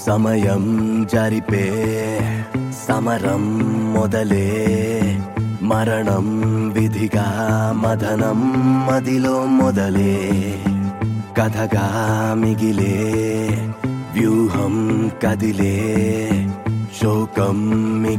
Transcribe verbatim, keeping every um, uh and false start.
సమయం జరిపే సమరం మొదలే మరణం విధిగా మదనం మదిలో మొదలే కథగా మిగిలే వ్యూహం కదిలే శోకం